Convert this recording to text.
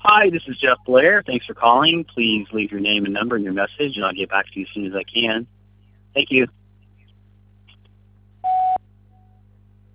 Hi, this is Jeff Blair. Thanks for calling. Please leave your name and number and your message, and I'll get back to you as soon as I can. Thank you.